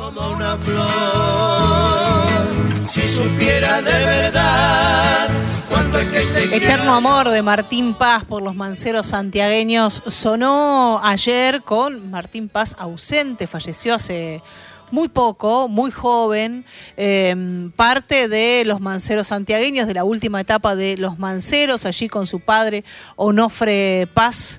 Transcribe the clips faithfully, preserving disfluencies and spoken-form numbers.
Como una flor, si supiera de verdad cuánto es que te Eterno Amor de Martín Paz por los manceros santiagueños sonó ayer con Martín Paz ausente, falleció hace muy poco, muy joven, eh, parte de los manceros santiagueños, de la última etapa de los manceros, allí con su padre Onofre Paz,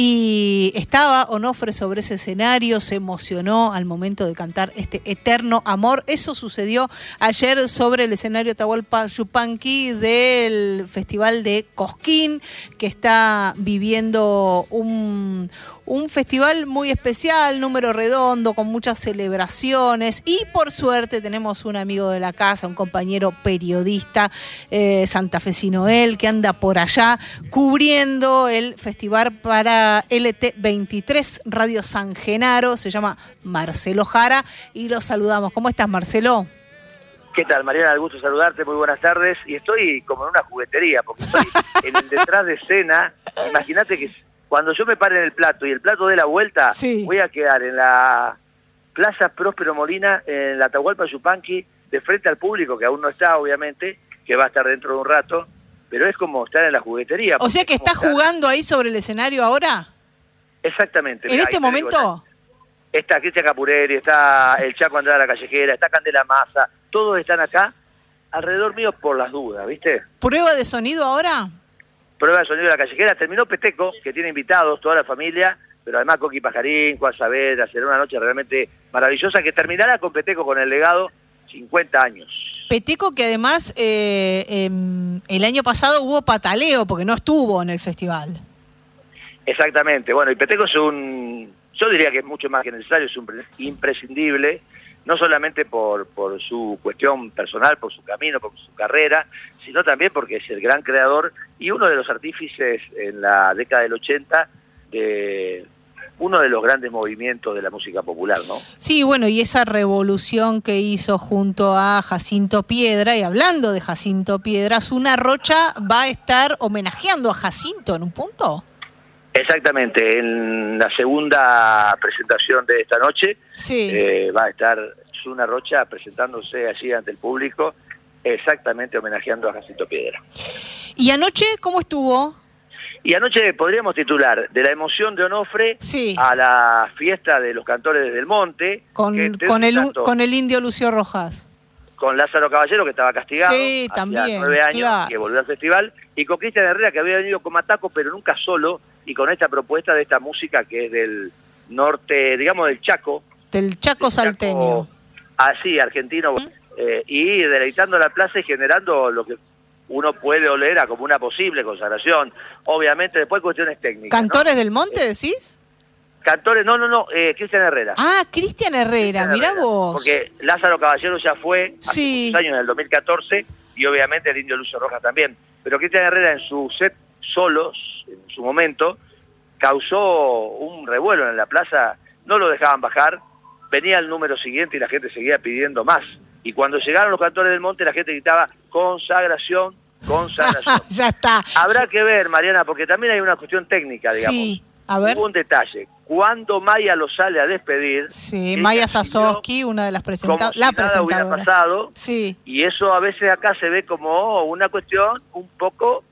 y estaba Onofre sobre ese escenario, se emocionó al momento de cantar este Eterno Amor. Eso sucedió ayer sobre el escenario Atahualpa Yupanqui del Festival de Cosquín, que está viviendo un... Un festival muy especial, número redondo, con muchas celebraciones, y por suerte tenemos un amigo de la casa, un compañero periodista eh, santafesino él, que anda por allá cubriendo el festival para L T veintitrés Radio San Genaro. Se llama Marcelo Jara y lo saludamos. ¿Cómo estás, Marcelo? ¿Qué tal, Mariana? Al gusto saludarte, muy buenas tardes. Y estoy como en una juguetería, porque estoy en el detrás de escena. Imagínate que cuando yo me pare en el plato y el plato dé la vuelta, sí, voy a quedar en la Plaza Próspero Molina, en la Atahualpa Yupanqui, de frente al público, que aún no está, obviamente, que va a estar dentro de un rato, pero es como estar en la juguetería. O sea que estás jugando ahí sobre el escenario ahora. Exactamente. ¿En este momento? Está Cristian Capureri, está el Chaco Andrade la Callejera, está Candela Massa, todos están acá, alrededor mío por las dudas, ¿viste? ¿Prueba de sonido ahora? Prueba de sonido de la Callejera. Terminó Peteco, que tiene invitados, toda la familia, pero además Coqui Pajarín, Juan Saavedra, será una noche realmente maravillosa, que terminará con Peteco, con el legado, cincuenta años. Peteco, que además eh, eh, el año pasado hubo pataleo, porque no estuvo en el festival. Exactamente. Bueno, y Peteco es un, yo diría que es mucho más que necesario, es un imprescindible, no solamente por, por su cuestión personal, por su camino, por su carrera, sino también porque es el gran creador y uno de los artífices en la década del ochenta de uno de los grandes movimientos de la música popular, ¿no? Sí, bueno, y esa revolución que hizo junto a Jacinto Piedra, y hablando de Jacinto Piedra, Zuna Rocha va a estar homenajeando a Jacinto en un punto. Exactamente, en la segunda presentación de esta noche, sí, eh, va a estar Zuna Rocha presentándose allí ante el público, exactamente homenajeando a Jacinto Piedra. ¿Y anoche cómo estuvo? Y anoche podríamos titular de la emoción de Onofre, sí, a la fiesta de los cantores del monte. Con, con, el, con el indio Lucio Rojas. Con Lázaro Caballero, que estaba castigado, sí, también, nueve años, claro, que volvió al festival, y con Cristian Herrera, que había venido como Mataco, pero nunca solo, y con esta propuesta de esta música que es del norte, digamos del Chaco. Del Chaco del salteño. Así, ah, argentino, ¿Mm? eh, y deleitando la plaza y generando lo que uno puede oler a como una posible consagración. Obviamente, después cuestiones técnicas. ¿Cantores, ¿no?, del monte, decís? Cantores, no, no, no, eh, Cristian Herrera. Ah, Cristian Herrera, mirá Herrera. Vos. Porque Lázaro Caballero ya fue hace sí. muchos años, en el dos mil catorce, y obviamente el indio Lucio Rojas también. Pero Cristian Herrera en su set solos, en su momento, causó un revuelo en la plaza, no lo dejaban bajar, venía el número siguiente y la gente seguía pidiendo más. Y cuando llegaron los cantores del monte, la gente gritaba, consagración, consagración. Ya está. Habrá que ver, Mariana, porque también hay una cuestión técnica, digamos. Sí, a ver. Hubo un detalle. Cuando Maya lo sale a despedir... Sí, Maya Sasovsky, una de las presentadoras. La si nada hubiera pasado. Sí. Y eso a veces acá se ve como una cuestión un poco...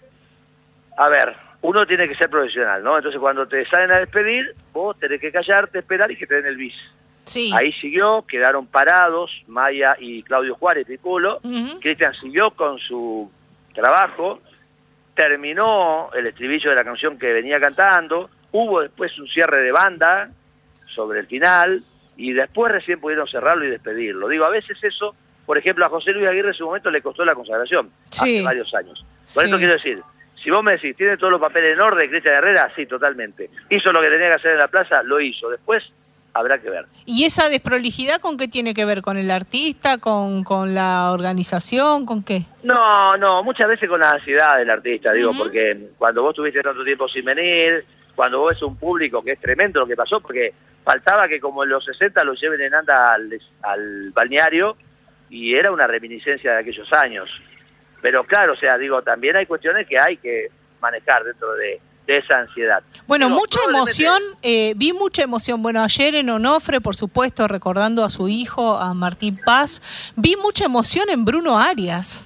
A ver, uno tiene que ser profesional, ¿no? Entonces cuando te salen a despedir, vos tenés que callarte, esperar y que te den el bis. Sí. Ahí siguió, quedaron parados Maya y Claudio Juárez, Piccolo. Uh-huh. Cristian siguió con su trabajo, terminó el estribillo de la canción que venía cantando, hubo después un cierre de banda sobre el final, y después recién pudieron cerrarlo y despedirlo. Digo, a veces eso, por ejemplo, a José Luis Aguirre en su momento le costó la consagración, sí, hace varios años. Por sí. eso quiero decir, si vos me decís, ¿tiene todos los papeles en orden Cristian Herrera? Sí, totalmente. ¿Hizo lo que tenía que hacer en la plaza? Lo hizo. Después habrá que ver. ¿Y esa desprolijidad con qué tiene que ver? ¿Con el artista? ¿Con, con la organización? ¿Con qué? No, no, muchas veces con la ansiedad del artista, digo, uh-huh. porque cuando vos tuviste tanto tiempo sin venir, cuando vos ves un público, que es tremendo lo que pasó, porque faltaba que como en los sesenta lo lleven en anda al, al balneario, y era una reminiscencia de aquellos años. Pero claro, o sea, digo, también hay cuestiones que hay que manejar dentro de, de esa ansiedad. Bueno, Pero mucha emoción, eh, vi mucha emoción. Bueno, ayer en Onofre, por supuesto, recordando a su hijo, a Martín Paz, vi mucha emoción en Bruno Arias.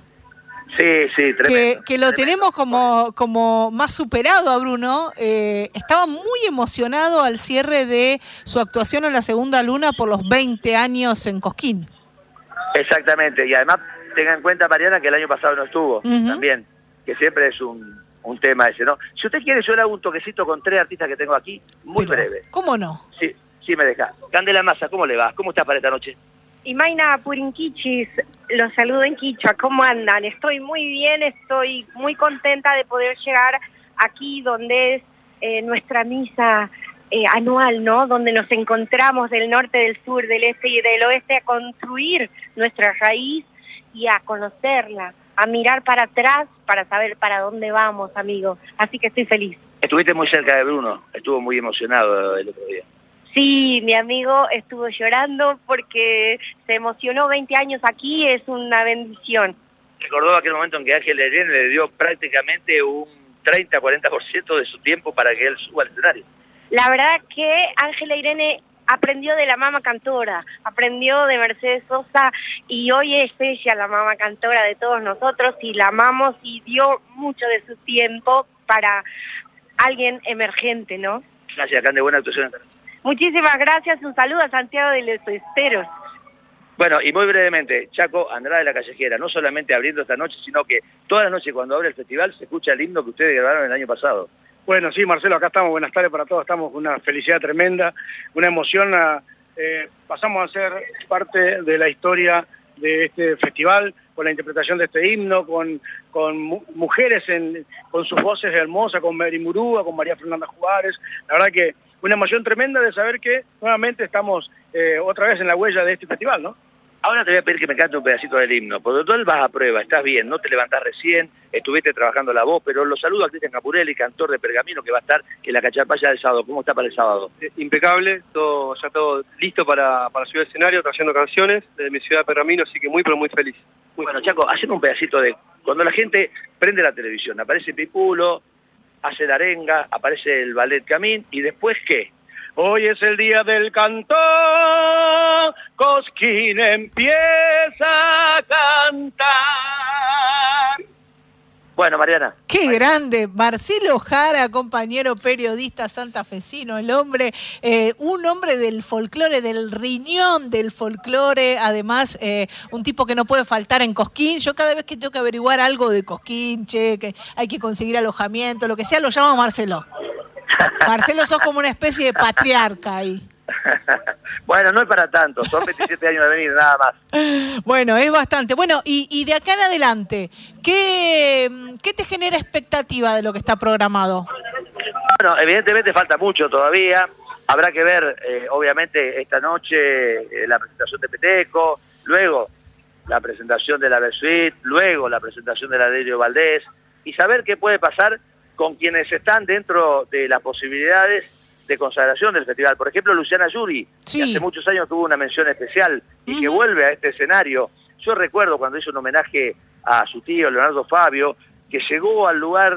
Sí, sí, tremendo. Que, que lo tremendo. tenemos como, como más superado a Bruno. Eh, estaba muy emocionado al cierre de su actuación en La Segunda Luna por los veinte años en Cosquín. Exactamente, y además tenga en cuenta, Mariana, que el año pasado no estuvo, uh-huh. también, que siempre es un, un tema ese, ¿no? Si usted quiere, yo le hago un toquecito con tres artistas que tengo aquí, muy Pero, breve. ¿cómo no? Sí, sí me deja. Candela Massa, ¿cómo le va? ¿Cómo estás para esta noche? Imaina Purinquichis, los saludo en Quichua, ¿cómo andan? Estoy muy bien, estoy muy contenta de poder llegar aquí donde es eh, nuestra misa eh, anual, ¿no? Donde nos encontramos del norte, del sur, del este y del oeste a construir nuestra raíz y a conocerla, a mirar para atrás para saber para dónde vamos, amigo. Así que estoy feliz. Estuviste muy cerca de Bruno, estuvo muy emocionado el otro día. Sí, mi amigo estuvo llorando porque se emocionó veinte años aquí, es una bendición. Recordó aquel momento en que Ángel Irene le dio prácticamente un treinta a cuarenta por ciento de su tiempo para que él suba al escenario. La verdad que Ángela Irene aprendió de la mama cantora, aprendió de Mercedes Sosa y hoy es ella la mama cantora de todos nosotros y la amamos y dio mucho de su tiempo para alguien emergente, ¿no? Gracias, Cande, buena actuación. Muchísimas gracias, un saludo a Santiago de los Esteros. Bueno, y muy brevemente, Chaco Andrade la Callejera, no solamente abriendo esta noche, sino que toda la noche cuando abre el festival se escucha el himno que ustedes grabaron el año pasado. Bueno, sí, Marcelo, acá estamos, buenas tardes para todos, estamos con una felicidad tremenda, una emoción, a, eh, pasamos a ser parte de la historia de este festival, con la interpretación de este himno, con, con mu mujeres en, con sus voces hermosas, con Mary Murúa, con María Fernanda Juárez, la verdad que una emoción tremenda de saber que nuevamente estamos eh, otra vez en la huella de este festival, ¿no? Ahora te voy a pedir que me cante un pedacito del himno, porque tú vas a prueba, estás bien, no te levantás recién, estuviste trabajando la voz, pero lo saludo a Cristian Capurelli, cantor de Pergamino, que va a estar en la Cachapaya del sábado. ¿Cómo está para el sábado? Impecable, todo, ya todo listo para, para subir al escenario, trayendo canciones de mi ciudad de Pergamino, así que muy, pero muy feliz. Muy bueno, Chaco, hacemos un pedacito de... Cuando la gente prende la televisión, aparece Pipulo, hace la arenga, aparece el ballet Camín, ¿y después qué? Hoy es el día del cantor, Cosquín empieza a cantar. Bueno, Mariana. Qué Mariana. grande. Marcelo Jara, compañero periodista santafesino, el hombre, eh, un hombre del folclore, del riñón del folclore, además eh, un tipo que no puede faltar en Cosquín. Yo cada vez que tengo que averiguar algo de Cosquín, che, que hay que conseguir alojamiento, lo que sea, lo llamo Marcelo. Marcelo, sos como una especie de patriarca ahí. Bueno, no es para tanto, son veintisiete años de venir, nada más. Bueno, es bastante. Bueno, y, y de acá en adelante, ¿qué, ¿qué te genera expectativa de lo que está programado? Bueno, evidentemente falta mucho todavía. Habrá que ver, eh, obviamente, esta noche eh, la presentación de Peteco, luego la presentación de la Versuit, luego la presentación de la Delio Valdés, y saber qué puede pasar con quienes están dentro de las posibilidades de consagración del festival. Por ejemplo, Luciana Yuri, sí. que hace muchos años tuvo una mención especial y uh-huh. que vuelve a este escenario. Yo recuerdo cuando hizo un homenaje a su tío, Leonardo Fabio, que llegó al lugar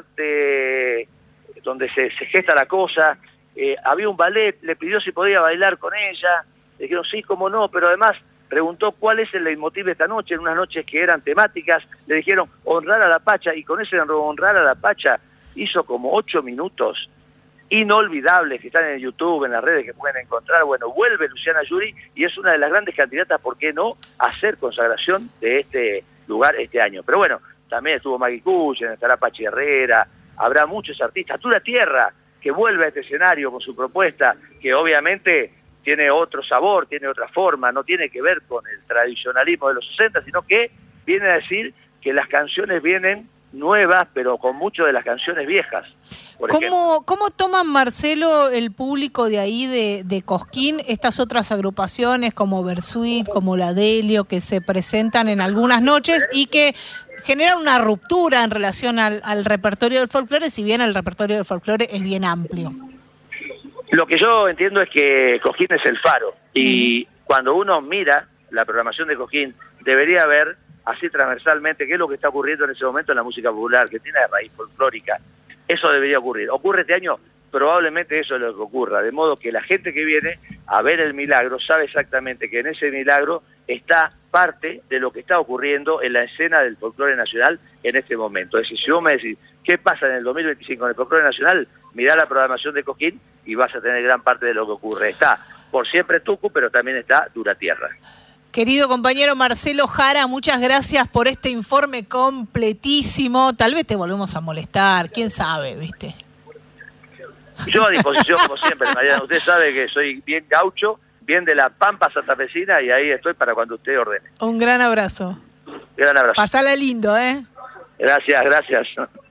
de donde se, se gesta la cosa, eh, había un ballet, le pidió si podía bailar con ella, le dijeron sí, cómo no, pero además preguntó cuál es el leitmotiv de esta noche, en unas noches que eran temáticas, le dijeron honrar a la Pacha, y con ese honrar a la Pacha hizo como ocho minutos inolvidables que están en YouTube, en las redes que pueden encontrar. Bueno, vuelve Luciana Yuri y es una de las grandes candidatas, ¿por qué no?, a hacer consagración de este lugar este año. Pero bueno, también estuvo Maggie Cuyen, estará Pachi Herrera, habrá muchos artistas. Tula Tierra, que vuelve a este escenario con su propuesta, que obviamente tiene otro sabor, tiene otra forma, no tiene que ver con el tradicionalismo de los sesenta, sino que viene a decir que las canciones vienen nuevas, pero con mucho de las canciones viejas. ¿Cómo, ¿Cómo toman, Marcelo, el público de ahí de, de Cosquín, estas otras agrupaciones como Versuit, como la Delio, que se presentan en algunas noches y que generan una ruptura en relación al, al repertorio del folclore, si bien el repertorio del folclore es bien amplio? Lo que yo entiendo es que Cosquín es el faro, y mm. cuando uno mira la programación de Cosquín, debería ver así transversalmente qué es lo que está ocurriendo en ese momento en la música popular, que tiene raíz folclórica. Eso debería ocurrir. ¿Ocurre este año? Probablemente eso es lo que ocurra, de modo que la gente que viene a ver el milagro sabe exactamente que en ese milagro está parte de lo que está ocurriendo en la escena del folclore nacional en este momento. Es decir, si vos me decís, ¿qué pasa en el dos mil veinticinco en el folclore nacional? Mirá la programación de Cosquín y vas a tener gran parte de lo que ocurre. Está por siempre Tucu, pero también está Duratierra. Querido compañero Marcelo Jara, muchas gracias por este informe completísimo. Tal vez te volvemos a molestar, quién sabe, ¿viste? Yo a disposición, como siempre, Mariana. Usted sabe que soy bien gaucho, bien de la Pampa santafesina, y ahí estoy para cuando usted ordene. Un gran abrazo. Gran abrazo. Pasala lindo, ¿eh? Gracias, gracias.